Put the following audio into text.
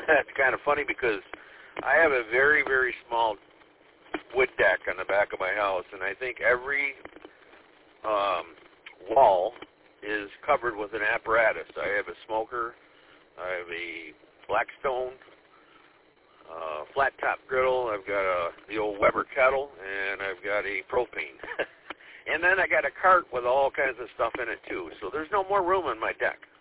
It's kind of funny because I have a very, very small wood deck on the back of my house, and I think every wall is covered with an apparatus. I have a smoker, I have a Blackstone flat top griddle, I've got the old Weber kettle, and I've got a propane. And then I got a cart with all kinds of stuff in it too. So there's no more room on my deck.